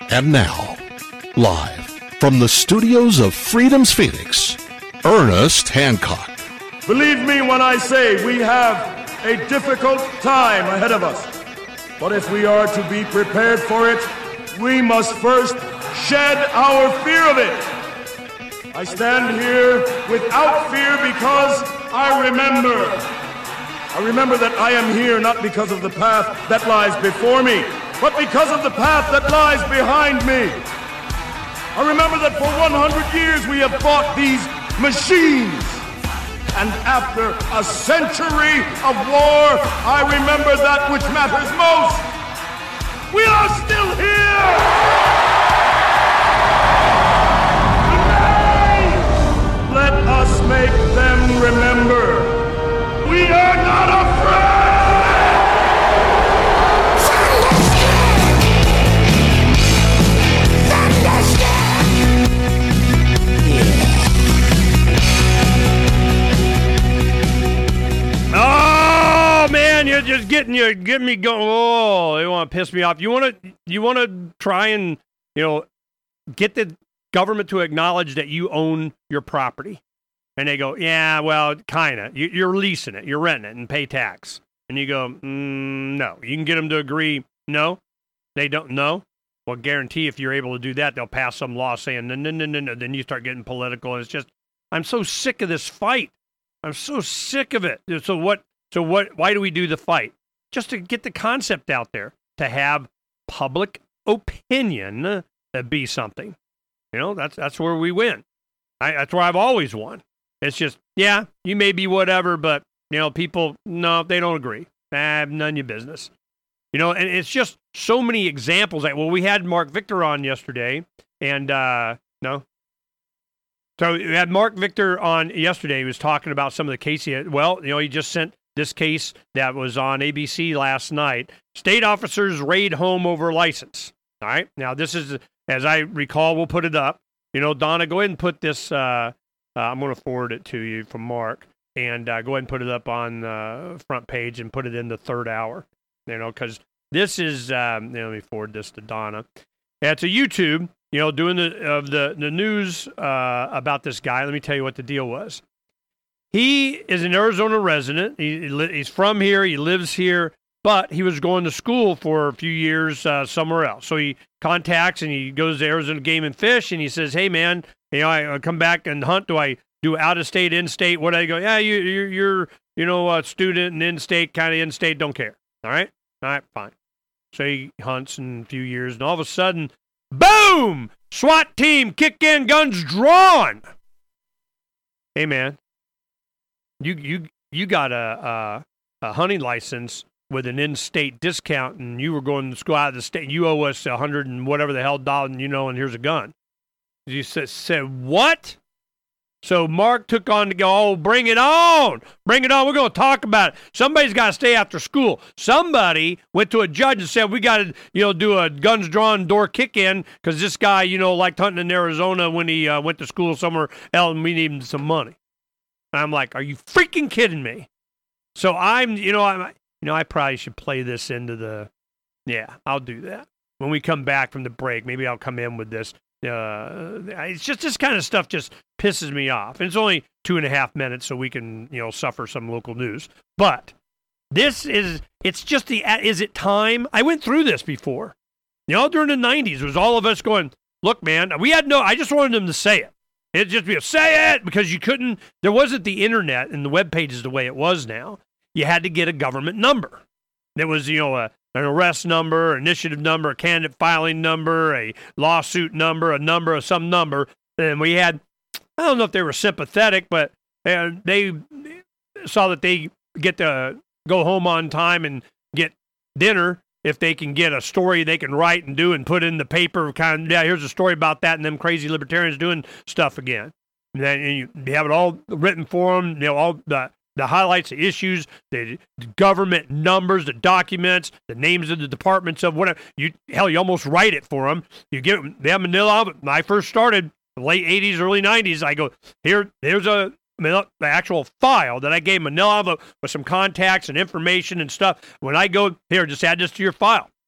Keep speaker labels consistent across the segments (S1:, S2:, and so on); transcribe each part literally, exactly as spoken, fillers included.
S1: And now, live from the studios of Freedom's Phoenix, Ernest Hancock.
S2: Believe me when I say we have a difficult time ahead of us. But if we are to be prepared for it, we must first shed our fear of it. I stand here without fear because I remember. I remember that I am here not because of the path that lies before me, but because of the path that lies behind me. I remember that for one hundred years we have fought these machines. And after a century of war, I remember that which matters most. We are still here! Today, let us make them remember. We are not afraid!
S3: Oh man, you're just getting you getting me going. Oh, they want to piss me off. You want to you want to try and you know get the government to acknowledge that you own your property, and they go, yeah, well, kind of. You, you're leasing it, you're renting it, and pay tax. And you go, mm, no. You can get them to agree. No, they don't. No. Well, guarantee if you're able to do that, they'll pass some law saying no, no, no, no, no. Then you start getting political, and it's just, I'm so sick of this fight. I'm so sick of it. So what? So what? Why do we do the fight? Just to get the concept out there, to have public opinion be something. You know, that's that's where we win. I, that's where I've always won. It's just, yeah, you may be whatever, but you know, people, no, they don't agree. Ah, none of your business. You know, and it's just so many examples. Like, well, we had Mark Victor on yesterday, and uh, no. So we had Mark Victor on yesterday. He was talking about some of the cases. Well, you know, he just sent this case that was on A B C last night. State officers raid home over license. All right. Now, this is, as I recall, we'll put it up. You know, Donna, go ahead and put this. Uh, uh, I'm going to forward it to you from Mark. And uh, go ahead and put it up on the uh, front page and put it in the third hour. You know, because this is, um, let me forward this to Donna. Yeah, it's a YouTube. You know, doing the of the, the news uh, about this guy. Let me tell you what the deal was. He is an Arizona resident. He, he's from here. He lives here, but he was going to school for a few years uh, somewhere else. So he contacts and he goes to Arizona Game and Fish, and he says, "Hey, man, you know, I, I come back and hunt. Do I do out of state, in state? What do I go? Yeah, you, you're, you're, you know, a student and in state, kind of in state. Don't care. All right, all right, fine." So he hunts in a few years, and all of a sudden, boom! SWAT team kick in, guns drawn. Hey, man, you you you got a, a a hunting license with an in-state discount, and you were going to school out of the state. You owe us a hundred and whatever the hell dollars, you know, and here's a gun. You said, said what? So Mark took on to go, oh, bring it on. Bring it on. We're going to talk about it. Somebody's got to stay after school. Somebody went to a judge and said, we got to, you know, do a guns drawn door kick in because this guy, you know, liked hunting in Arizona when he uh, went to school somewhere else and we need him some money. And I'm like, are you freaking kidding me? So I'm, you know, I'm, you know, I probably should play this into the, yeah, I'll do that. When we come back from the break, maybe I'll come in with this. Uh, it's just this kind of stuff just pisses me off. And it's only two and a half minutes, so we can, you know, suffer some local news. But this is, it's just the, is it time? I went through this before. You know, during the nineties, it was all of us going, look, man, we had no, I just wanted them to say it. It'd just be, say it, because you couldn't, there wasn't the internet and the web pages the way it was now. You had to get a government number. There was, you know, a, an arrest number, initiative number, a candidate filing number, a lawsuit number, a number of some number. And we had, I don't know if they were sympathetic, but uh, they saw that they get to go home on time and get dinner if they can get a story they can write and do and put in the paper. Kind of, yeah, here's a story about that, and them crazy libertarians doing stuff again. And then and you, you have it all written for them, you know, all the the highlights, the issues, the government numbers, the documents, the names of the departments of whatever. You hell, you almost write it for them. You get they have manila. When I first started, late eighties, early nineties, I go here. There's a the actual file that I gave manila envelope with some contacts and information and stuff. When I go here, just add this to your file.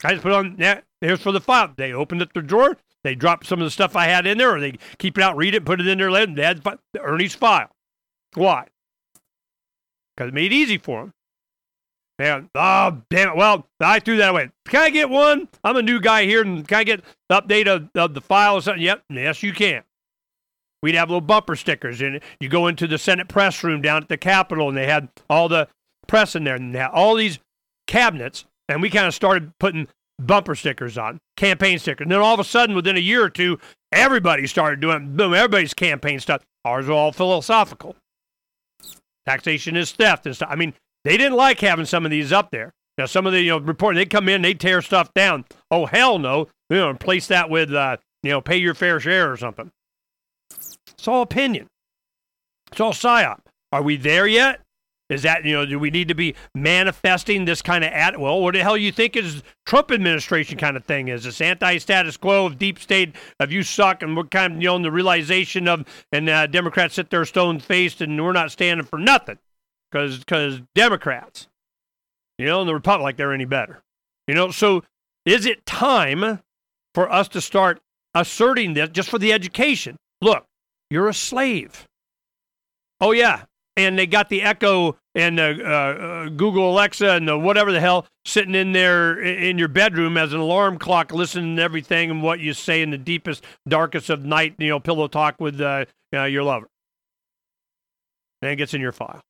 S3: I just put on, yeah, here's for the file. They opened up their drawer. They dropped some of the stuff I had in there, or they keep it out, read it, put it in their lid, and they had Ernie's file. Why? Because it made it easy for them. Yeah. Oh, damn it. Well, I threw that away. Can I get one? I'm a new guy here, and can I get the update of, of the file or something? Yep. Yes, you can. We'd have little bumper stickers in it. You go into the Senate press room down at the Capitol, and they had all the press in there, and they had all these cabinets, and we kind of started putting bumper stickers on, campaign stickers. And then all of a sudden, within a year or two, everybody started doing, boom, everybody's campaign stuff. Ours are all philosophical. Taxation is theft and stuff. I mean, they didn't like having some of these up there. Now, some of the, you know, reporting, they come in, they tear stuff down. Oh, hell no. You know, replace that with, uh, you know, pay your fair share or something. It's all opinion. It's all psyop. Are we there yet? Is that, you know, do we need to be manifesting this kind of, at, well, what the hell you think is Trump administration kind of thing? Is this anti-status quo of deep state of you suck, and what kind of, you know, the realization of, and uh, Democrats sit there stone-faced and we're not standing for nothing because because Democrats, you know, and the Republic, like they're any better. You know, so is it time for us to start asserting this just for the education? Look, you're a slave. Oh, yeah. And they got the Echo and uh, uh, Google Alexa and the whatever the hell sitting in there in your bedroom as an alarm clock, listening to everything and what you say in the deepest, darkest of night, you know, pillow talk with uh, uh, your lover. And it gets in your file.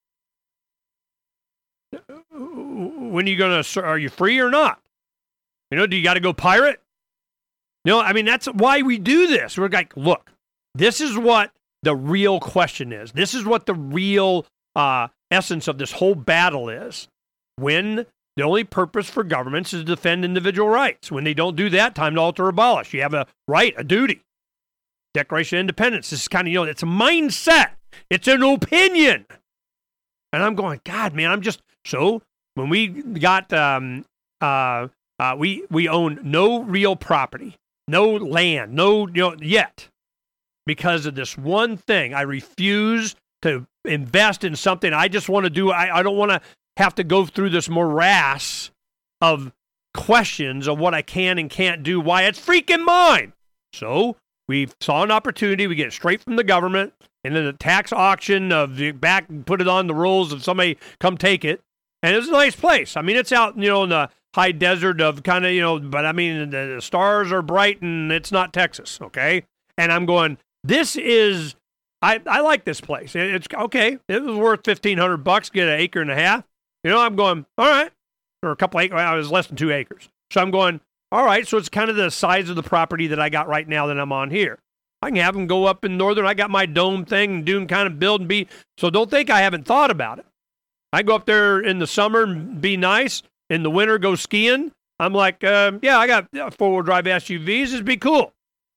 S3: When are you going to, are you free or not? You know, do you got to go pirate? You know, I mean, that's why we do this. We're like, look, this is what the real question is. This is what the real uh, essence of this whole battle is. When the only purpose for governments is to defend individual rights. When they don't do that, time to alter or abolish. You have a right, a duty. Declaration of Independence. This is kind of, you know, it's a mindset. It's an opinion. And I'm going, God, man, I'm just, so when we got, um, uh, uh, we, we own no real property, no land, no, you know, yet. Because of this one thing, I refuse to invest in something I just want to do. I, I don't want to have to go through this morass of questions of what I can and can't do, why it's freaking mine. So we saw an opportunity. We get it straight from the government, and then the tax auction of the back, put it on the rolls of somebody come take it. And it's a nice place. I mean, it's out, you know, in the high desert of kind of, you know, but I mean, the stars are bright and it's not Texas, okay? And I'm going, this is, I, I like this place. It's okay. It was worth fifteen hundred bucks, get an acre and a half. You know, I'm going, all right. Or a couple acres. I was less than two acres. So I'm going, all right. So it's kind of the size of the property that I got right now that I'm on here. I can have them go up in northern. I got my dome thing and do them kind of build and be. So don't think I haven't thought about it. I go up there in the summer and be nice. In the winter, go skiing. I'm like, uh, yeah, I got four-wheel drive S U Vs. It'd be cool.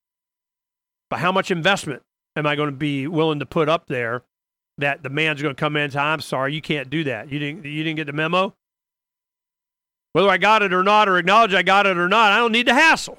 S3: But how much investment am I going to be willing to put up there that the man's going to come in and say, I'm sorry, you can't do that. You didn't, you didn't get the memo? Whether I got it or not, or acknowledge I got it or not, I don't need the hassle.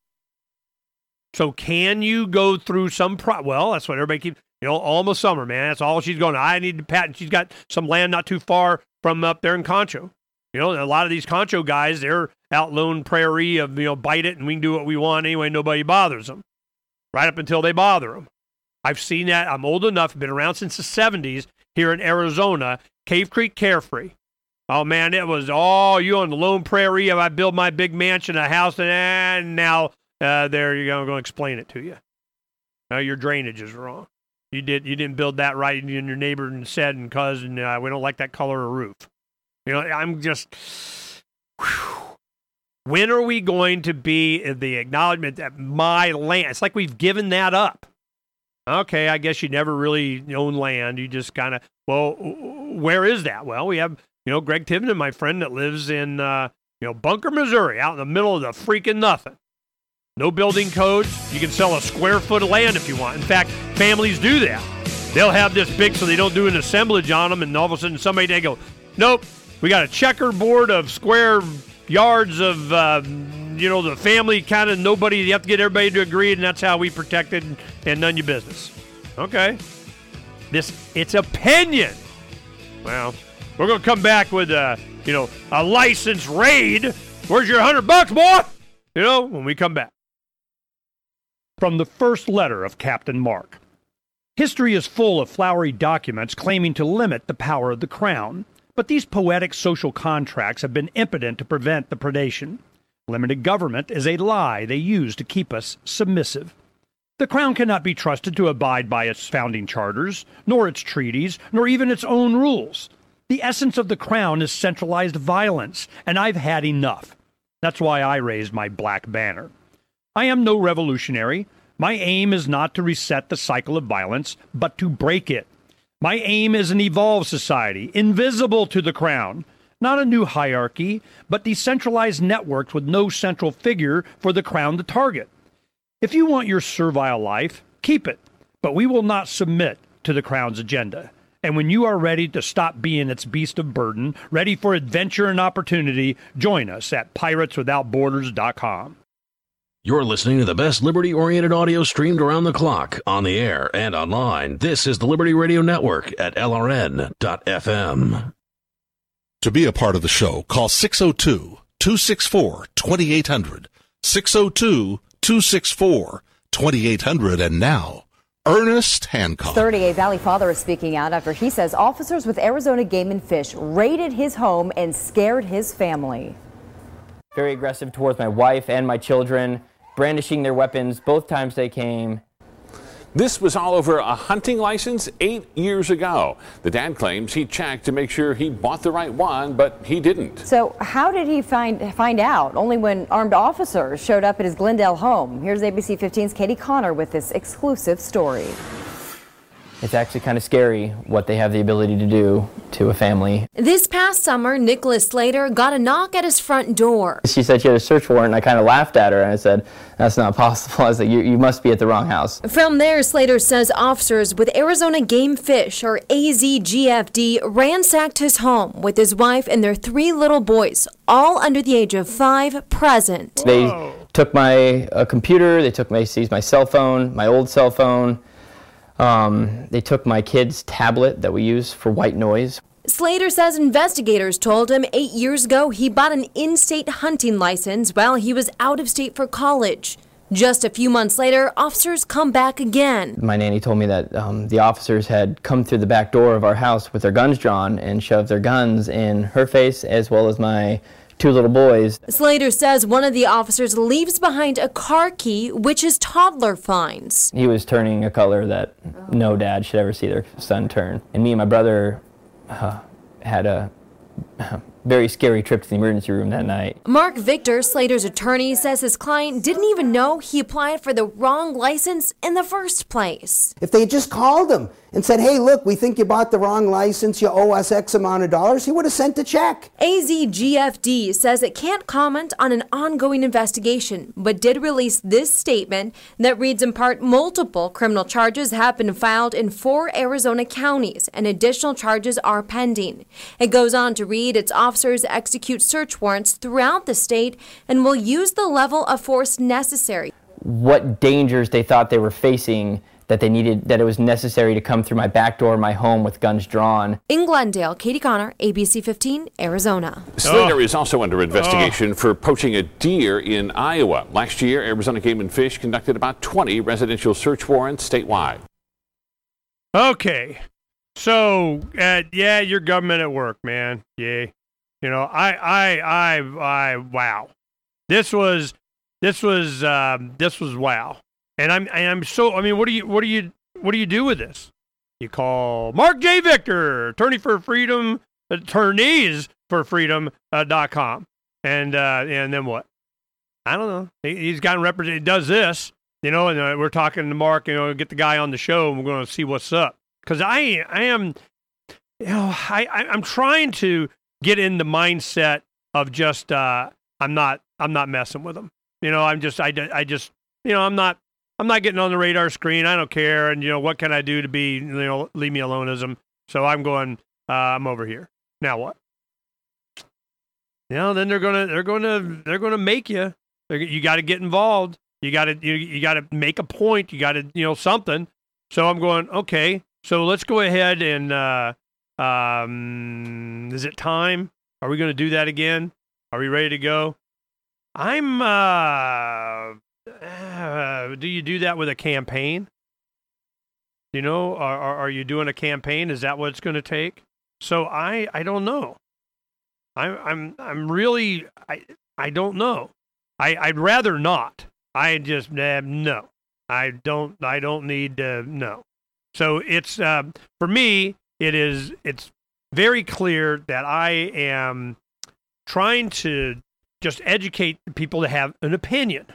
S3: So can you go through some pro? Well, that's what everybody keeps, you know, almost summer, man. That's all she's going. I need to patent. She's got some land not too far from up there in Concho. You know, a lot of these Concho guys, they're out lone prairie of, you know, bite it and we can do what we want anyway. Nobody bothers them. Right up until they bother them. I've seen that. I'm old enough, been around since the seventies here in Arizona, Cave Creek Carefree. Oh, man, it was, oh, you on the Lone Prairie, I build my big mansion, a house, and, and now uh, there you go, I'm going to explain it to you. Now your drainage is wrong. You, did, you didn't build that right, and your neighbor said, and cousin, uh, we don't like that color of roof. You know, I'm just, whew. When are we going to be the acknowledgement that my land, it's like we've given that up. Okay, I guess you never really own land. You just kind of, well, where is that? Well, we have, you know, Greg Tivnan, my friend that lives in, uh, you know, Bunker, Missouri, out in the middle of the freaking nothing. No building codes. You can sell a square foot of land if you want. In fact, families do that. They'll have this big so they don't do an assemblage on them, and all of a sudden somebody, they go, nope, we got a checkerboard of square yards of, uh, you know, the family kind of nobody, you have to get everybody to agree, and that's how we protect it and, and none your business. Okay. This, it's opinion. Well, we're going to come back with, a, you know, a license raid Where's your hundred bucks, boy? You know, when we come back. From the first letter of Captain Mark. History is full of flowery documents claiming to limit the power of the crown, but these poetic social contracts have been impotent to prevent the predation. Limited government is a lie they use to keep us submissive. The crown cannot be trusted to abide by its founding charters, nor its treaties, nor even its own rules. The essence of the crown is centralized violence, and I've had enough. That's why I raised my black banner. I am no revolutionary. My aim is not to reset the cycle of violence, but to break it. My aim is an evolved society, invisible to the crown. Not a new hierarchy, but decentralized networks with no central figure for the crown to target. If you want your servile life, keep it, but we will not submit to the crown's agenda. And when you are ready to stop being its beast of burden, ready for adventure and opportunity, join us at pirates without borders dot com.
S4: You're listening to the best liberty-oriented audio streamed around the clock, on the air and online. This is the Liberty Radio Network at L R N dot F M.
S1: To be a part of the show, call six oh two, two six four, two eight hundred, six oh two, two six four, two eight hundred, and now, Ernest Hancock.
S5: thirty-eight Valley father is speaking out after he says officers with Arizona Game and Fish raided his home and scared his family.
S6: Very aggressive towards my wife and my children, brandishing their weapons both times they came.
S7: This was all over a hunting license eight years ago. The dad claims he checked to make sure he bought the right one, but he didn't.
S5: So how did he find find out? Only when armed officers showed up at his Glendale home. Here's A B C fifteen's Katie Connor with this exclusive story.
S6: It's actually kind of scary what they have the ability to do to a family.
S8: This past summer, Nicholas Slater got a knock at his front door.
S6: She said she had a search warrant, and I kind of laughed at her, and I said, that's not possible. I was like, you, you must be at the wrong house.
S8: From there, Slater says officers with Arizona Game Fish, or A Z G F D, ransacked his home with his wife and their three little boys, all under the age of five, present.
S6: They took my uh, computer, they took my, seized my cell phone, my old cell phone. Um, they took my kid's tablet that we use for white noise.
S8: Slater says investigators told him eight years ago he bought an in-state hunting license while he was out of state for college. Just a few months later, officers come back again.
S6: My nanny told me that um, the officers had come through the back door of our house with their guns drawn and shoved their guns in her face as well as my two little boys.
S8: Slater says one of the officers leaves behind a car key, which his toddler finds.
S6: He was turning a color that no dad should ever see their son turn. And me and my brother uh, had a uh, very scary trip to the emergency room that night.
S8: Mark Victor, Slater's attorney, says his client didn't even know he applied for the wrong license in the first place.
S9: If they had just called him and said, hey, look, we think you bought the wrong license, you owe us X amount of dollars, he would have sent a check.
S8: A Z G F D says it can't comment on an ongoing investigation, but did release this statement that reads in part, multiple criminal charges have been filed in four Arizona counties, and additional charges are pending. It goes on to read its officers execute search warrants throughout the state and will use the level of force necessary.
S6: What dangers they thought they were facing, that they needed, that it was necessary to come through my back door of my home with guns drawn.
S8: In Glendale, Katie Connor, A B C fifteen, Arizona.
S7: Slater oh. is also under investigation oh. for poaching a deer in Iowa. Last year, Arizona Game and Fish conducted about twenty residential search warrants statewide.
S3: Okay. So, uh, yeah, your government at work, man. Yeah. You know, I, I, I, I, wow. This was, this was, um, this was wow. And I'm, and I'm so, I mean, what do you, what do you, what do you do with this? You call Mark J. Victor, attorney for freedom, attorneys for freedom, uh, dot com. And, uh, and then what? I don't know. He, he's gotten represented, does this, you know, and uh, we're talking to Mark, you know, get the guy on the show and we're going to see what's up. Cause I, I am, you know, I, I, I'm trying to get in the mindset of just, uh, I'm not, I'm not messing with them. You know, I'm just, I, I just, you know, I'm not, I'm not getting on the radar screen. I don't care. And, you know, what can I do to be, you know, leave me aloneism? So I'm going, uh, I'm over here. Now what? You know, then they're going to, they're going to, they're going to make you, they're, you got to get involved. You got to, you, you got to make a point. You got to, you know, something. So I'm going, okay, so let's go ahead and, uh, um, is it time? Are we going to do that again? Are we ready to go? I'm, uh, uh, do you do that with a campaign? You know, are, are, are you doing a campaign? Is that what it's going to take? So I, I don't know. I, I'm, I'm really, I, I don't know. I, I'd rather not. I just, uh, no, I don't, I don't need, uh, no. So it's, uh, for me, it is, it's very clear that I am trying to just educate people to have an opinion.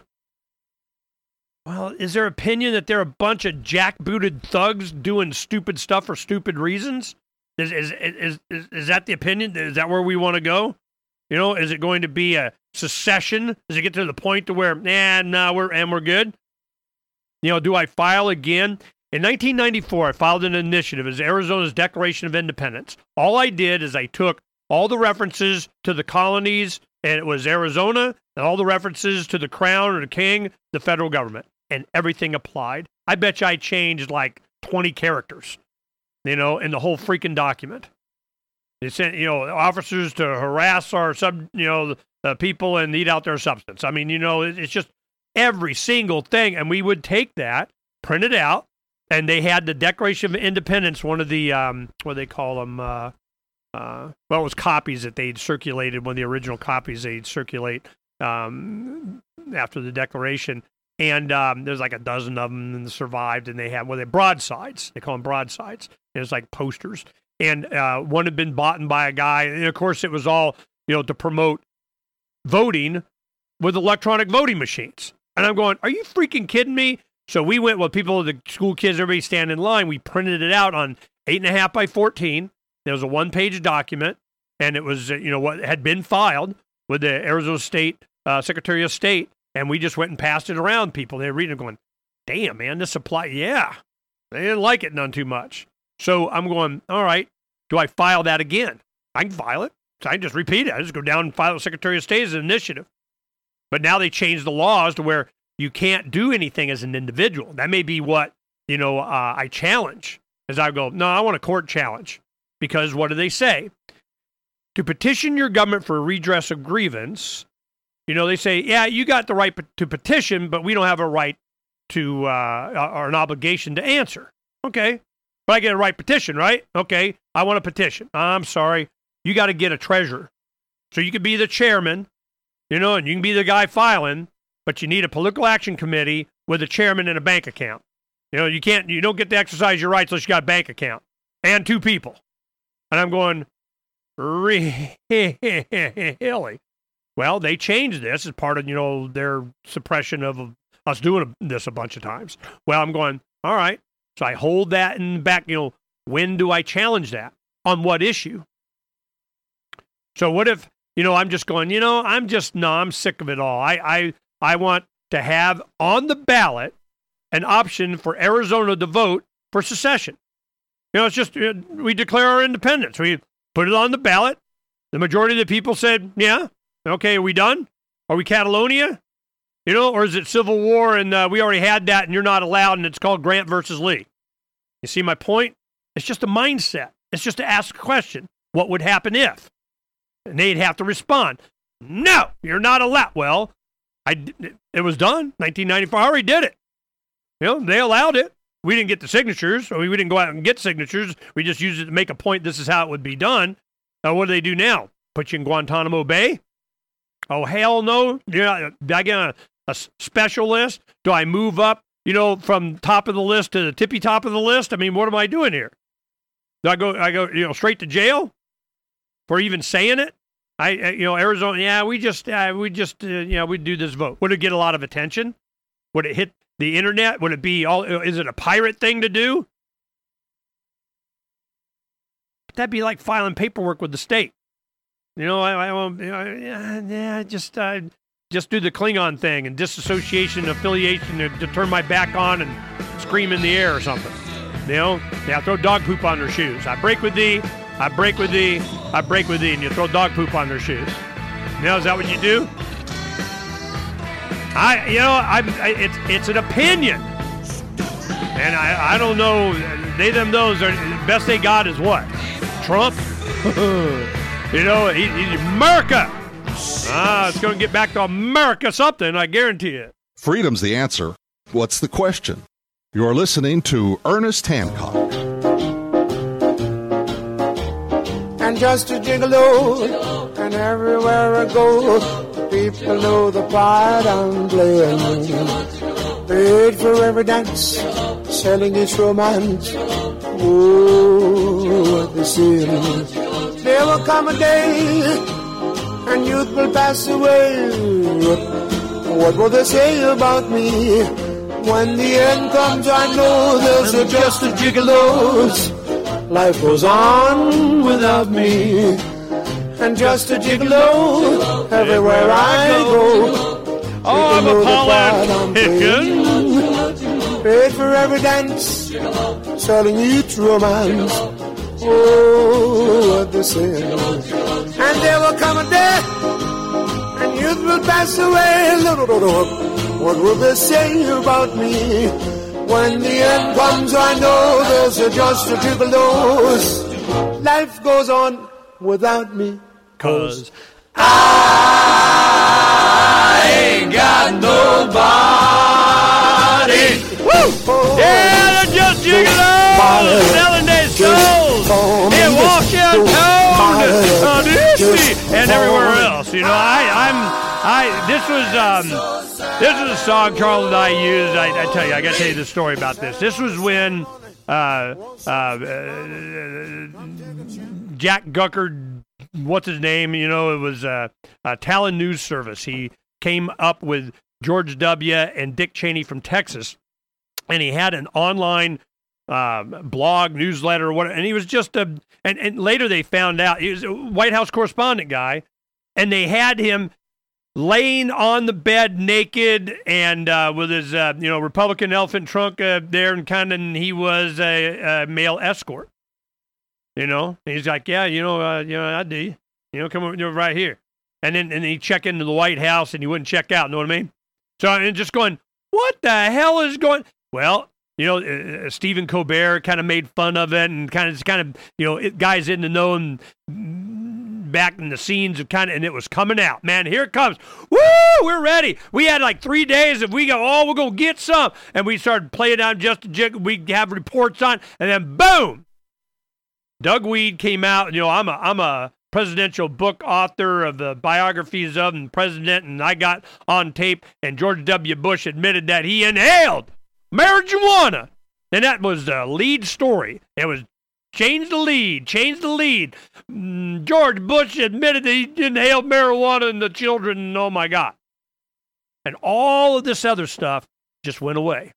S3: Well, is their opinion that they're a bunch of jackbooted thugs doing stupid stuff for stupid reasons? Is is is is, is that the opinion? Is that where we want to go? You know, is it going to be a secession? Does it get to the point to where, nah, no, we're and we're good? You know, do I file again? In nineteen ninety-four, I filed an initiative as Arizona's Declaration of Independence. All I did is I took all the references to the colonies, and it was Arizona, and all the references to the crown or the king, the federal government, and everything applied. I bet you I changed like twenty characters, you know, in the whole freaking document. They sent, you know, officers to harass our sub, you know, the people and eat out their substance. I mean, you know, it's just every single thing. And we would take that, print it out, and they had the Declaration of Independence, one of the, um, what do they call them? Uh, uh, well, it was copies that they'd circulated, one of the original copies they'd circulate um, after the Declaration. And um, there's like a dozen of them that survived, and they had, well, they're broadsides. They call them broadsides. And it's like posters. And uh, one had been bought by a guy. And, of course, it was all, you know, to promote voting with electronic voting machines. And I'm going, are you freaking kidding me? So we went, well, people, the school kids, everybody stand in line. We printed it out on eight and a half by fourteen. There was a one-page document, and it was, you know, what had been filed with the Arizona State uh, Secretary of State. And we just went and passed it around people. They were reading it going, damn, man, this apply. Yeah, they didn't like it none too much. So I'm going, all right, do I file that again? I can file it. So I can just repeat it. I just go down and file the Secretary of State as an initiative. But now they changed the laws to where you can't do anything as an individual. That may be what, you know, uh, I challenge. As I go, no, I want a court challenge. Because what do they say? To petition your government for a redress of grievance, you know, they say, yeah, you got the right to petition, but we don't have a right to, uh, or an obligation to answer. Okay. But I get a right petition, right? Okay. I want a petition. I'm sorry. You got to get a treasurer. So you could be the chairman, you know, and you can be the guy filing, but you need a political action committee with a chairman and a bank account. You know, you can't, you don't get to exercise your rights unless you got a bank account and two people. And I'm going, really? Well, they changed this as part of, you know, their suppression of us doing this a bunch of times. Well, I'm going, all right. So I hold that in the back, you know, when do I challenge that? On what issue? So what if, you know, I'm just going, you know, I'm just, no, I'm sick of it all. I, I, I want to have on the ballot an option for Arizona to vote for secession. You know, it's just, we declare our independence. We put it on the ballot. The majority of the people said, yeah, okay, are we done? Are we Catalonia? You know, or is it Civil War and uh, we already had that and you're not allowed and it's called Grant versus Lee? You see my point? It's just a mindset. It's just to ask a question. What would happen if? And they'd have to respond. No, you're not allowed. Well, I, it was done. nineteen ninety-four, I already did it. You know, they allowed it. We didn't get the signatures, or we didn't go out and get signatures. We just used it to make a point. This is how it would be done. Uh, what do they do now? Put you in Guantanamo Bay? Oh, hell no. You know, do I get a, a special list? Do I move up, you know, from top of the list to the tippy top of the list? I mean, what am I doing here? Do I go, I go, you know, straight to jail for even saying it? I, you know, Arizona, yeah, we just, uh, we just, uh, you know, we do this vote. Would it get a lot of attention? Would it hit the internet? Would it be all, is it a pirate thing to do? That'd be like filing paperwork with the state. You know, I, I won't, you know, yeah, yeah, just, uh, just do the Klingon thing and disassociation, affiliation to, to turn my back on and scream in the air or something. You know, yeah, throw dog poop on their shoes. I break with thee, I break with thee, I break with thee, and you throw dog poop on their shoes. You know, is that what you do? I, you know, I, I it's it's an opinion, and I, I don't know. They, them, those are the best they got is what? Trump. You know, he, he, America, Ah, it's going to get back to America something, I guarantee it.
S1: Freedom's the answer. What's the question? You're listening to Ernest Hancock.
S9: And just a gigolo, and everywhere I go, people know the part I'm playing. Paid for every dance, selling its romance. Oh, what the sin. There will come a day, and youth will pass away. What will they say about me? When the end comes, I know there's a just a gigolos. Life goes on without me. And just a gigolo, everywhere I go.
S3: Oh, I'm a politician.
S9: Paid for every dance, selling each romance. Oh, what they say. And there will come a day, and youth will pass away. What will they say about me? When the end comes, I know there's a just a gigolos. Life goes on without me.
S3: Cause I ain't got nobody. Woo! Yeah, they're just gigolos, selling their souls in Washington, uh, D C, and everywhere else. You know, I, I'm, I. This was, um, this was a song Charles and I used. I, I tell you, I got to tell you the story about this. This was when uh, uh, uh, Jack Guckard, what's his name? You know, it was uh, uh, Talon News Service. He came up with George W. and Dick Cheney from Texas, and he had an online uh, blog, newsletter, or whatever. And he was just a. And, and later they found out he was a White House correspondent guy, and they had him laying on the bed naked and uh, with his uh, you know Republican elephant trunk uh, there, and kind of he was a, a male escort. You know, and he's like, yeah, you know, uh, you know, I do. You know, come over, you're right here. And then and then he check into the White House and he wouldn't check out. Know what I mean? So I'm just going, what the hell is going? Well, you know, uh, Stephen Colbert kind of made fun of it and kind of, kind of, you know, it, guys in the know and back in the scenes of kind of, and it was coming out. Man, here it comes. Woo! We're ready. We had like three days. If we go, oh, we're gonna get some, and we started playing on just a jig. We have reports on, and then boom. Doug Weed came out, and, you know, I'm a I'm a presidential book author of the biographies of the president, and I got on tape, and George W. Bush admitted that he inhaled marijuana, and that was the lead story. It was change the lead, change the lead. Mm, George Bush admitted that he inhaled marijuana in the children, and oh my God. And all of this other stuff just went away.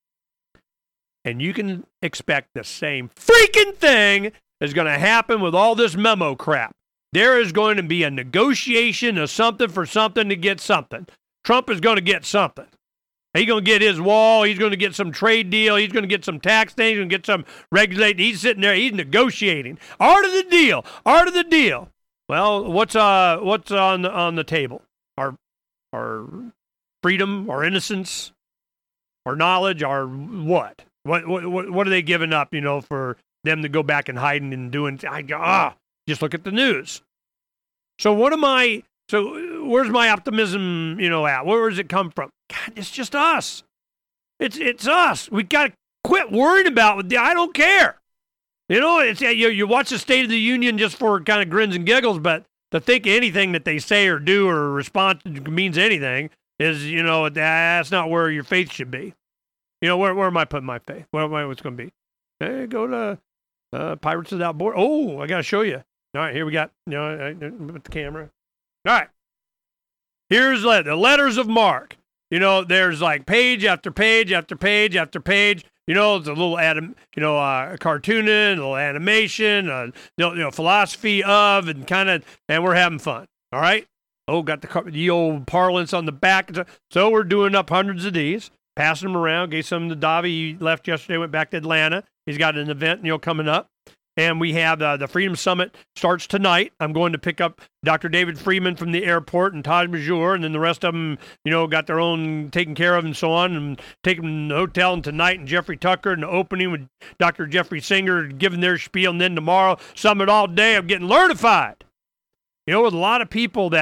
S3: And you can expect the same freaking thing is going to happen with all this memo crap. There is going to be a negotiation of something for something to get something. Trump is going to get something. He's going to get his wall. He's going to get some trade deal. He's going to get some tax things. He's going to get some regulate. He's sitting there. He's negotiating. Art of the deal. Art of the deal. Well, what's uh what's on the, on the table? Our our freedom, our innocence, our knowledge, our what? What what what are they giving up? You know, for them to go back and hiding and doing. I go, ah, just look at the news. So what am I? So where's my optimism? You know, at where does it come from? God, it's just us. It's it's us. We got to quit worrying about it. I don't care. You know, it's you, you watch the State of the Union just for kind of grins and giggles, but to think anything that they say or do or respond means anything is, you know, that's not where your faith should be. You know, where where am I putting my faith? Where am I, what's going to be? Hey, go to uh, Pirates Without Borders. Oh, I got to show you. All right, here we got, you know, I, I, with the camera. All right. Here's the letters of marque. You know, there's like page after page after page after page. You know, it's a little anim, you know, uh, cartooning, a little animation, uh, you know, philosophy of, and kind of, and we're having fun. All right. Oh, got the, the old parlance on the back. So we're doing up hundreds of these, passing them around. Gave some to Davi. He left yesterday, went back to Atlanta. He's got an event, you know, coming up. And we have uh, the Freedom Summit starts tonight. I'm going to pick up Doctor David Freeman from the airport and Todd Major, and then the rest of them, you know, got their own taken care of and so on, and take them to the hotel and tonight, and Jeffrey Tucker and the opening with Doctor Jeffrey Singer giving their spiel, and then tomorrow, summit all day. I'm getting learnified. You know, with a lot of people that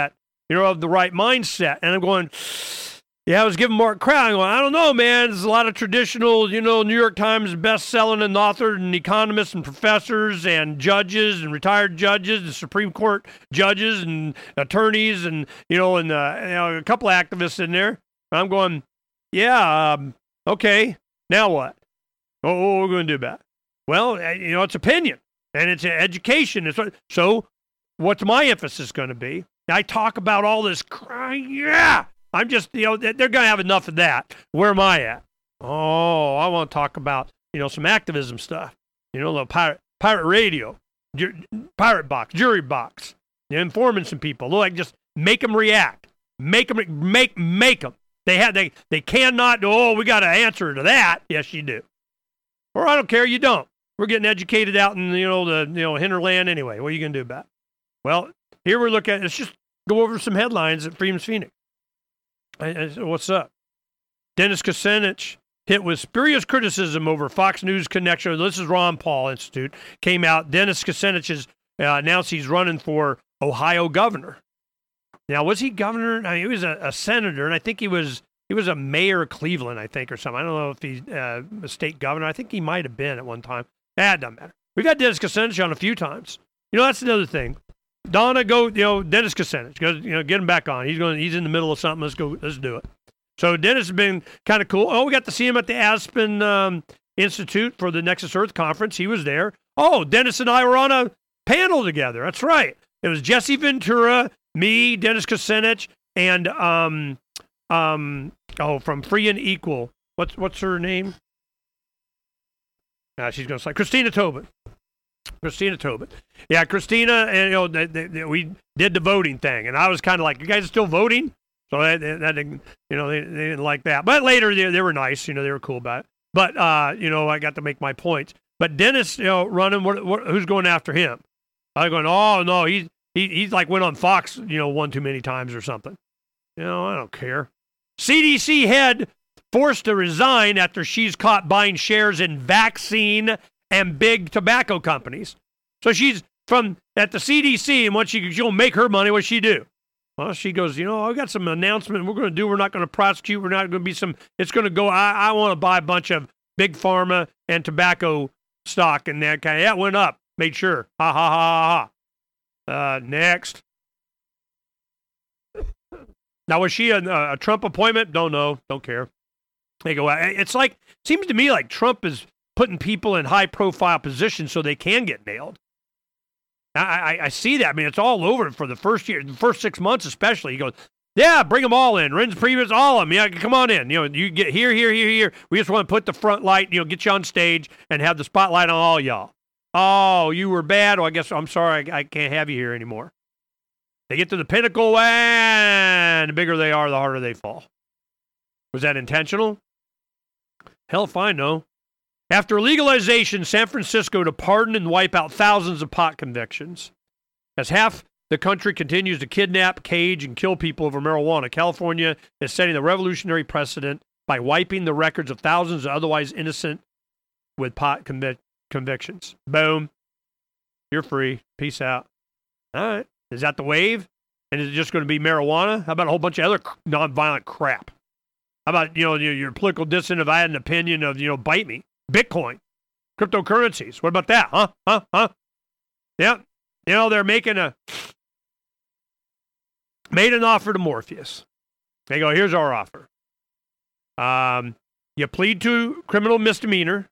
S3: you know, of the right mindset. And I'm going, yeah, I was giving Mark crap. I'm going, I don't know, man. There's a lot of traditional, you know, New York Times best-selling and authored and economists and professors and judges and retired judges and Supreme Court judges and attorneys and, you know, and uh, you know, a couple of activists in there. I'm going, yeah, um, okay, now what? What, what are we going to do about it? Well, you know, it's opinion and it's education. It's, so what's my emphasis going to be? I talk about all this crying, yeah. I'm just, you know, they're going to have enough of that. Where am I at? Oh, I want to talk about, you know, some activism stuff. You know, the pirate, pirate radio, ju- pirate box, jury box, you know, informing some people. Like, just make them react. Make them, make, make them. They have, they, they cannot, oh, we got to answer to that. Yes, you do. Or I don't care, you don't. We're getting educated out in, you know, the, you know, hinterland anyway. What are you going to do about it? Well, here we're looking at, let's just go over some headlines at Freedom's Phoenix. I, I said, what's up? Dennis Kucinich hit with spurious criticism over Fox News connection. This is Ron Paul Institute. Came out. Dennis Kucinich has uh, announced he's running for Ohio governor. Now, was he governor? I mean, he was a, a senator, and I think he was he was a mayor of Cleveland, I think, or something. I don't know if he's uh, a state governor. I think he might have been at one time. That doesn't matter. We've had Dennis Kucinich on a few times. You know, that's another thing. Donna, go, you know, Dennis Kucinich, go, you know, get him back on. He's going. He's in the middle of something. Let's go. Let's do it. So Dennis has been kind of cool. Oh, we got to see him at the Aspen um, Institute for the Nexus Earth Conference. He was there. Oh, Dennis and I were on a panel together. That's right. It was Jesse Ventura, me, Dennis Kucinich, and um, um, oh, from Free and Equal. What's what's her name? Ah, she's going to say Christina Tobin. Christina Tobin. Yeah, Christina, and you know, they, they, they, we did the voting thing, and I was kind of like, you guys are still voting? So that, that you know, they, they didn't like that. But later, they, they were nice, you know, they were cool about it. But, uh, you know, I got to make my points. But Dennis, you know, running, what, what, who's going after him? I'm going, oh, no, he, he, he's like went on Fox, you know, one too many times or something. You know, I don't care. C D C head forced to resign after she's caught buying shares in vaccine and big tobacco companies. So she's from at the C D C, and once she, she'll make her money, what's she do? Well, she goes, you know, I got some announcement we're going to do. We're not going to prosecute. We're not going to be some, it's going to go, I, I want to buy a bunch of big pharma and tobacco stock and that kind of, that went up. Made sure. Ha, ha, ha, ha, ha. Uh, next. Now, was she a, a Trump appointment? Don't know. Don't care. They go, it's like, seems to me like Trump is putting people in high-profile positions so they can get nailed. I, I, I see that. I mean, it's all over for the first year, the first six months especially. He goes, yeah, bring them all in. Rins Previous, all of them. Yeah, come on in. You know, you get here, here, here, here. We just want to put the front light, you know, get you on stage and have the spotlight on all y'all. Oh, you were bad? Oh, I guess I'm sorry. I, I can't have you here anymore. They get to the pinnacle, and the bigger they are, the harder they fall. Was that intentional? Hell if I know. After legalization, San Francisco to pardon and wipe out thousands of pot convictions. As half the country continues to kidnap, cage, and kill people over marijuana, California is setting the revolutionary precedent by wiping the records of thousands of otherwise innocent with pot convic- convictions. Boom. You're free. Peace out. All right. Is that the wave? And is it just going to be marijuana? How about a whole bunch of other nonviolent crap? How about, you know, your, your political dissident if I had an opinion of, you know, bite me? Bitcoin, cryptocurrencies. What about that? Huh? Huh? Huh? Yeah. You know, they're making a, made an offer to Morpheus. They go, here's our offer. Um, you plead to criminal misdemeanor.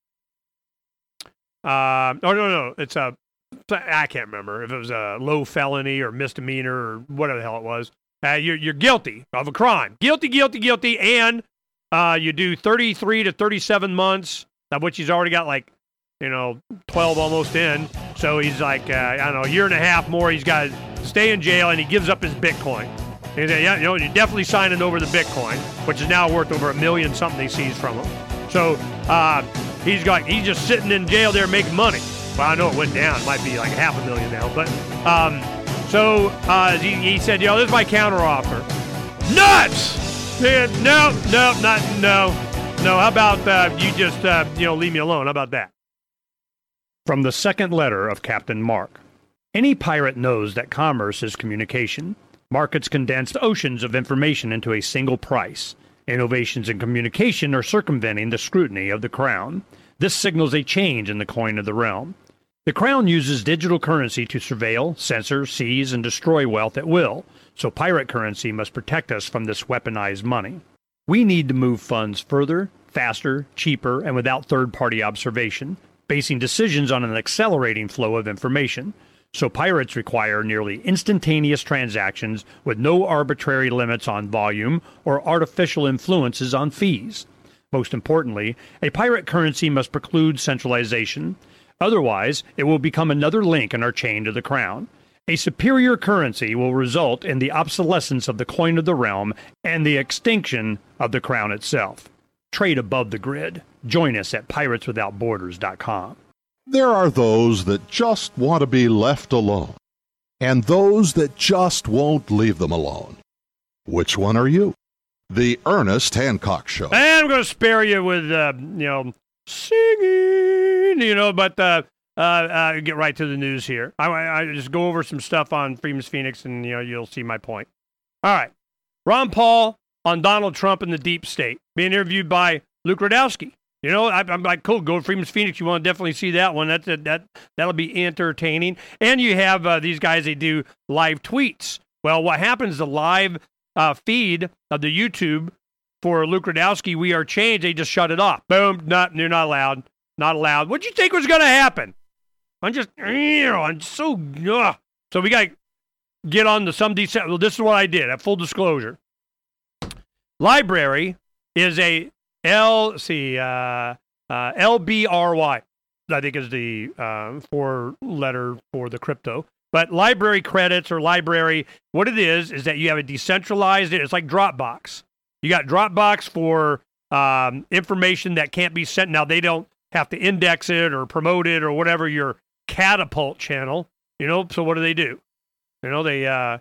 S3: Uh, oh, no, no. It's a, I can't remember if it was a low felony or misdemeanor or whatever the hell it was. Uh, you're, you're guilty of a crime. Guilty, guilty, guilty. And uh, you do thirty-three to thirty-seven months. Of which he's already got like, you know, twelve almost in. So he's like, uh, I don't know, a year and a half more. He's got to stay in jail, and he gives up his Bitcoin. And, uh, yeah, you know, you're definitely signing over the Bitcoin, which is now worth over a million something he sees from him. So uh, he's got, he's just sitting in jail there making money. Well, I know it went down. It might be like half a million now. But um, so uh, he, he said, you know, this is my counteroffer. Nuts! Yeah, no, no, not, no. No, how about uh, you just, uh, you know, leave me alone? How about that? From the second letter of Captain Mark. Any pirate knows that commerce is communication. Markets condensed oceans of information into a single price. Innovations in communication are circumventing the scrutiny of the crown. This signals a change in the coin of the realm. The crown uses digital currency to surveil, censor, seize, and destroy wealth at will, so pirate currency must protect us from this weaponized money. We need to move funds further, faster, cheaper, and without third-party observation, basing decisions on an accelerating flow of information. So pirates require nearly instantaneous transactions with no arbitrary limits on volume or artificial influences on fees. Most importantly, a pirate currency must preclude centralization. Otherwise, it will become another link in our chain to the crown. A superior currency will result in the obsolescence of the coin of the realm and the extinction of the crown itself. Trade above the grid. Join us at pirates without borders dot com.
S1: There are those that just want to be left alone, and those that just won't leave them alone. Which one are you? The Ernest Hancock Show.
S3: And I'm going to spare you with, uh, you know, singing, you know, but uh, uh, uh, get right to the news here. I, I just go over some stuff on Freeman's Phoenix, and, you know, you'll see my point. All right. Ron Paul on Donald Trump and the deep state, being interviewed by Luke Rudkowski. You know, I, I'm like, cool, go to Freeman's Phoenix. You want to definitely see that one. That's a, that, that'll be entertaining. And you have uh, these guys, they do live tweets. Well, what happens, the live uh, feed of the YouTube for Luke Rudkowski, We Are Changed, they just shut it off. Boom, not, you're not allowed. Not allowed. What'd you think was going to happen? I'm just, you know, I'm so, ugh. So we got to get on to some decent, well, this is what I did, at full disclosure. Library is a L, see, uh, uh, L B R Y, I think is the uh, four letter for the crypto. But library credits or library, what it is, is that you have a decentralized, it's like Dropbox. You got Dropbox for um, information that can't be sent. Now, they don't have to index it or promote it or whatever, your Catapult channel, you know, so what do they do? You know, they, uh,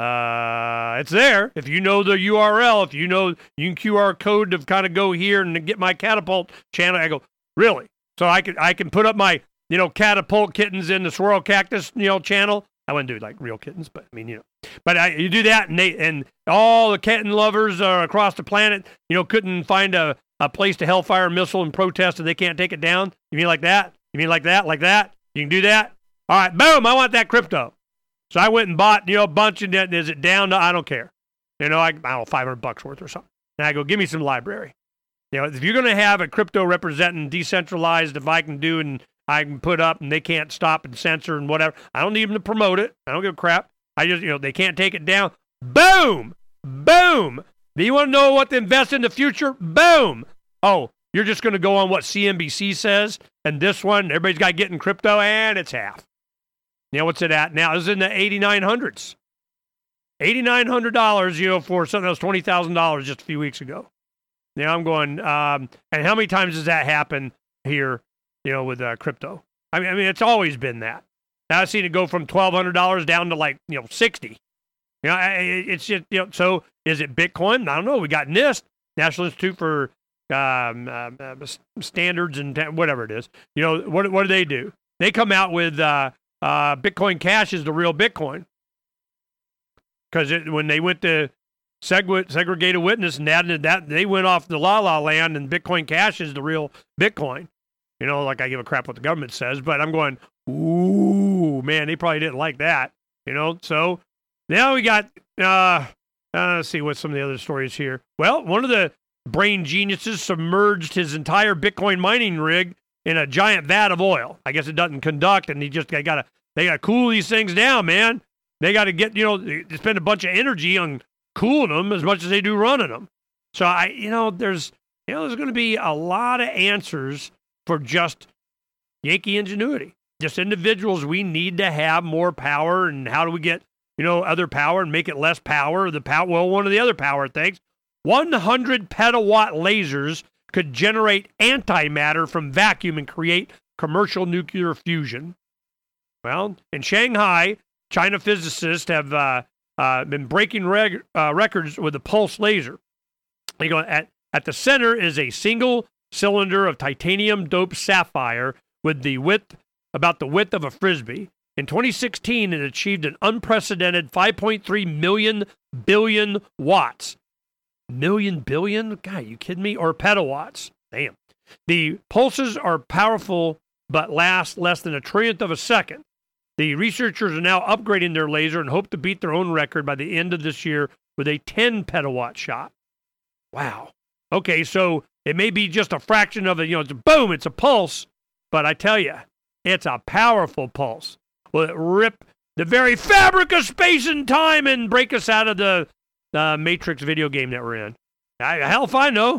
S3: Uh, it's there. If you know the U R L, if you know, you can Q R code to kind of go here and get my Catapult channel. I go, really? So I can, I can put up my, you know, Catapult kittens in the Swirl Cactus, you know, channel. I wouldn't do like real kittens, but I mean, you know, but I, you do that and they, and all the kitten lovers uh, across the planet, you know, couldn't find a, a place to Hellfire missile and protest and they can't take it down. You mean like that? You mean like that? Like that? You can do that? All right, boom, I want that crypto. So I went and bought, you know, a bunch of it. Is it down to, I don't care. You know, I, I don't know, five hundred bucks worth or something. And I go, give me some library. You know, if you're going to have a crypto representing decentralized, if I can do and I can put up and they can't stop and censor and whatever, I don't need them to promote it. I don't give a crap. I just, you know, they can't take it down. Boom! Boom! Do you want to know what to invest in the future? Boom! Oh, you're just going to go on what C N B C says, and this one, everybody's got to get in crypto, and it's half. You know, what's it at now? It's in the eighty-nine hundreds. eighty-nine hundred dollars, you know, for something that was twenty thousand dollars just a few weeks ago. Now I'm going, um, and how many times does that happen here, you know, with uh, crypto? I mean, I mean, it's always been that. Now I've seen it go from twelve hundred dollars down to like, you know, sixty. You know, it's just, you know, so is it Bitcoin? I don't know. We got NIST, National Institute for um, uh, Standards and whatever it is. You know, what, what do they do? They come out with, uh, Uh, Bitcoin Cash is the real Bitcoin. Because when they went to seg- segregated witness and added that, they went off the la la land, and Bitcoin Cash is the real Bitcoin. You know, like I give a crap what the government says, but I'm going, ooh, man, they probably didn't like that. You know, so now we got, uh, uh, let's see what's some of the other stories here. Well, one of the brain geniuses submerged his entire Bitcoin mining rig in a giant vat of oil. I guess it doesn't conduct, and he just they gotta they gotta cool these things down, man. They gotta get, you know, they spend a bunch of energy on cooling them as much as they do running them. So I, you know, there's you know there's going to be a lot of answers for just Yankee ingenuity. Just individuals, we need to have more power, and how do we get, you know, other power and make it less power? The power, well, one of the other power things, one hundred petawatt lasers could generate antimatter from vacuum and create commercial nuclear fusion. Well, in Shanghai, China physicists have uh, uh, been breaking reg- uh, records with a pulse laser. They go at at the center is a single cylinder of titanium doped sapphire with the width about the width of a frisbee. In twenty sixteen, it achieved an unprecedented five point three million billion watts. Million billion? God, you kidding me? Or petawatts. Damn. The pulses are powerful, but last less than a trillionth of a second. The researchers are now upgrading their laser and hope to beat their own record by the end of this year with a ten petawatt shot. Wow. Okay, so it may be just a fraction of it. You know, it's a boom, it's a pulse. But I tell you, it's a powerful pulse. Will it rip the very fabric of space and time and break us out of the uh, Matrix video game that we're in? I, hell if I know.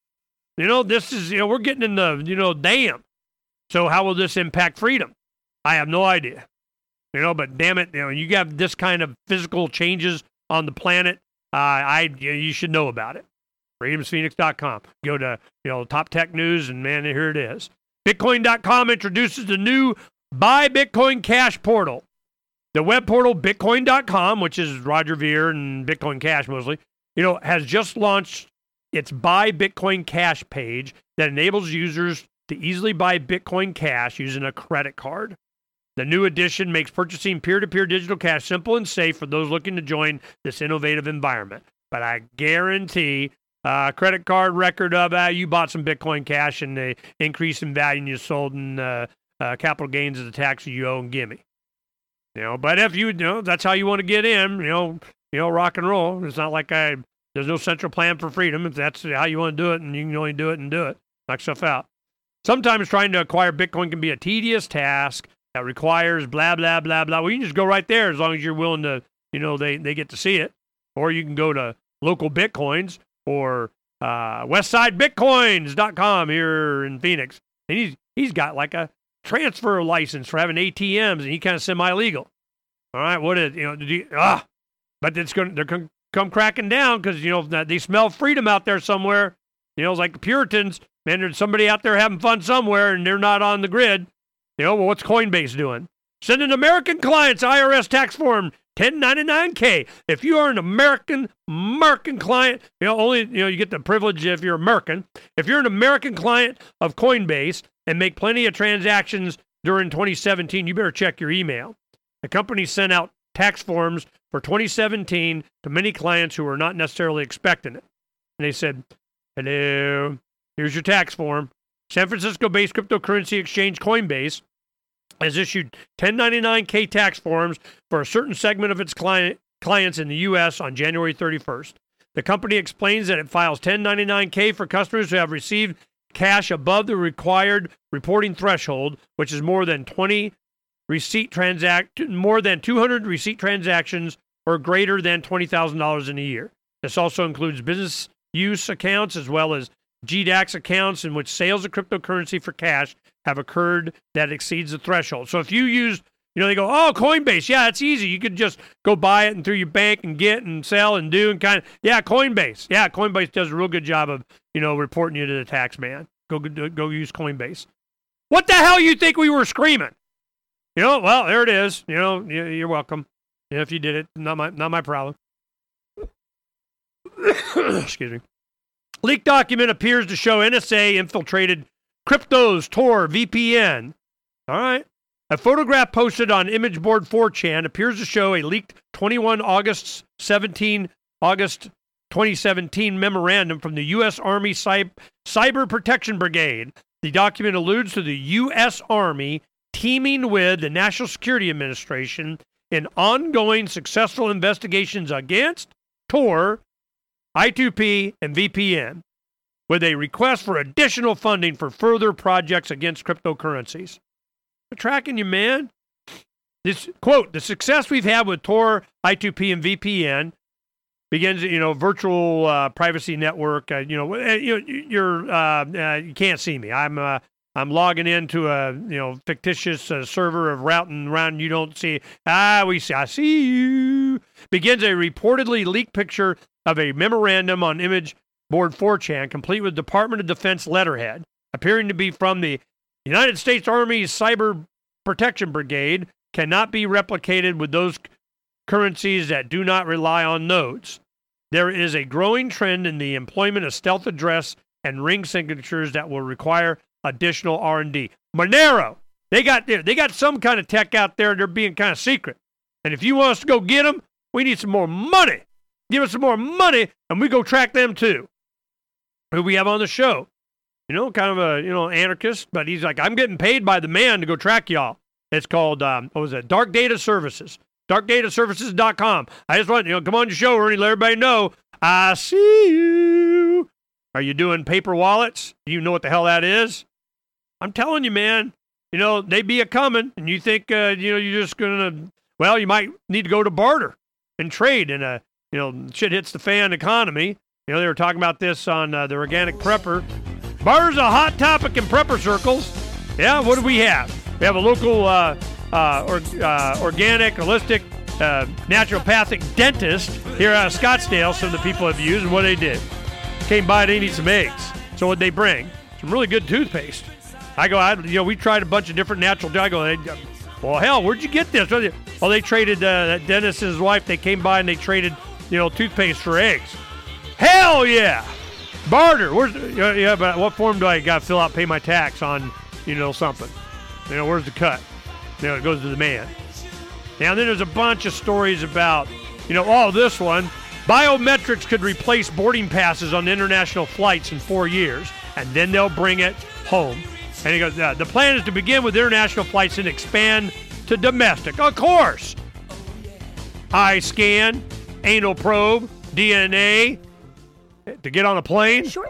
S3: You know, this is, you know, we're getting in the, you know, damn. So how will this impact freedom? I have no idea. You know, but damn it, you know, you have this kind of physical changes on the planet, uh, I you should know about it. freedoms phoenix dot com. Go to, you know, Top Tech News, and man, here it is. Bitcoin dot com introduces the new Buy Bitcoin Cash portal. The web portal Bitcoin dot com, which is Roger Ver and Bitcoin Cash mostly, you know, has just launched its Buy Bitcoin Cash page that enables users to easily buy Bitcoin Cash using a credit card. The new edition makes purchasing peer-to-peer digital cash simple and safe for those looking to join this innovative environment. But I guarantee uh, credit card record of uh, you bought some Bitcoin Cash and the increase in value and you sold and uh, uh, capital gains is the tax you owe and gimme. You know, but if you, you know, that's how you want to get in, you know, you know, rock and roll. It's not like I, there's no central plan for freedom. If that's how you want to do it and you can only do it and do it, knock stuff out. Sometimes trying to acquire Bitcoin can be a tedious task that requires blah, blah, blah, blah. Well, you can just go right there as long as you're willing to, you know, they, they get to see it. Or you can go to Local Bitcoins or uh, westside bitcoins dot com here in Phoenix. And he's he's got like a transfer license for having A T Ms, and he kind of semi-legal. All right, what is, you know, did you, ah, but it's going they're going to come cracking down because, you know, they smell freedom out there somewhere. You know, it's like the Puritans, man, there's somebody out there having fun somewhere, and they're not on the grid. You know, well, what's Coinbase doing? Sending American clients I R S tax form ten ninety-nine K. If you are an American, American client, you know, only, you know, you get the privilege if you're American. If you're an American client of Coinbase and make plenty of transactions during twenty seventeen, you better check your email. The company sent out tax forms for twenty seventeen to many clients who were not necessarily expecting it. And they said, hello, here's your tax form. San Francisco-based cryptocurrency exchange Coinbase has issued ten ninety-nine K tax forms for a certain segment of its client, clients in the U S on January thirty-first. The company explains that it files ten ninety-nine K for customers who have received cash above the required reporting threshold, which is more than twenty receipt transact more than two hundred receipt transactions or greater than twenty thousand dollars in a year. This also includes business use accounts as well as G DAX accounts in which sales of cryptocurrency for cash have occurred that exceeds the threshold. So if you use, you know, they go, oh, Coinbase, yeah, it's easy. You could just go buy it and through your bank and get and sell and do and kind of, yeah, Coinbase. Yeah, Coinbase does a real good job of, you know, reporting you to the tax man. Go, go, go use Coinbase. What the hell you think we were screaming? You know, well, there it is. You know, you're welcome. You know, if you did it, not my, not my problem. Excuse me. Leaked document appears to show N S A infiltrated Crypto's Tor V P N. All right. A photograph posted on image board four chan appears to show a leaked twenty-one August seventeenth, August twenty seventeen memorandum from the U S Army Cy- Cyber Protection Brigade. The document alludes to the U S Army teaming with the National Security Administration in ongoing successful investigations against Tor, I two P, and V P N, with a request for additional funding for further projects against cryptocurrencies. We're tracking you, man. This quote, the success we've had with Tor, I two P, and V P N begins, you know, virtual uh, privacy network. Uh, you know, you you're uh, uh, you can't see me. I'm uh, I'm logging into a, you know, fictitious uh, server of routing around. You don't see. Ah, we see. I see you. Begins a reportedly leaked picture of a memorandum on image board four chan, complete with Department of Defense letterhead, appearing to be from the United States Army's Cyber Protection Brigade, cannot be replicated with those c- currencies that do not rely on nodes. There is a growing trend in the employment of stealth address and ring signatures that will require additional R and D. Monero, They got they got some kind of tech out there. They're being kind of secret. And if you want us to go get them, we need some more money. Give us some more money, and we go track them too. Who we have on the show. You know, kind of a, you know, anarchist, but he's like, I'm getting paid by the man to go track y'all. It's called, um, what was it, Dark Data Services. dark data services dot com. I just want, you know, come on your show, Ernie, let everybody know, I see you. Are you doing paper wallets? Do you know what the hell that is? I'm telling you, man, you know, they be a-coming, and you think, uh, you know, you're just going to, well, you might need to go to barter and trade in a, you know, shit hits the fan economy. You know, they were talking about this on uh, the Organic Prepper. Barter's a hot topic in prepper circles. Yeah, what do we have? We have a local uh, uh, or, uh, organic, holistic, uh, naturopathic dentist here out of Scottsdale. Some of the people have used, and what they did. Came by, they need some eggs. So what they bring? Some really good toothpaste. I go, I, you know, we tried a bunch of different natural, I go, well, hell, where'd you get this? Well, they traded, uh, that dentist and his wife, they came by and they traded, you know, toothpaste for eggs. Hell yeah! Barter. Where's yeah, yeah, but what form do I got to fill out, pay my tax on, you know, something? You know, where's the cut? You know, it goes to the man. Now, then there's a bunch of stories about, you know, oh, this one. Biometrics could replace boarding passes on international flights in four years, and then they'll bring it home. And he goes, uh, the plan is to begin with international flights and expand to domestic. Of course. Eye scan, anal probe, D N A, to get on a plane.